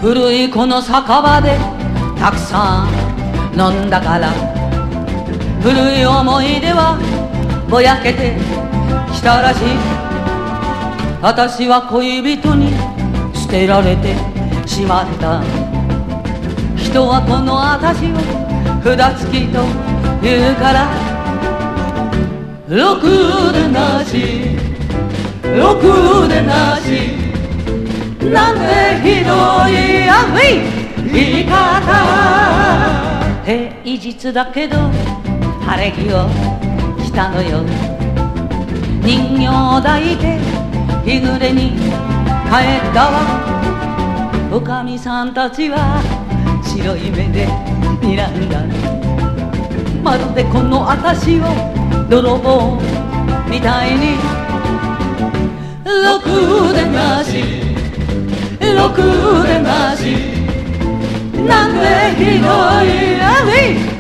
古いこの酒場でたくさん飲んだから、古い思い出はぼやけてきたらしい。私は恋人に捨てられてしまった。人はこの私を札付きと言うから、ろくでなし、ろくでなし、なんてひどい悪い言い方。平日だけど晴れ着を着たのよ。人形抱いて日暮れに帰ったわ。おかみさんたちは白い目で睨んだ。まるでこの私を泥棒みたいに。ろくでなし、ろくでなし、なんてひどい悪い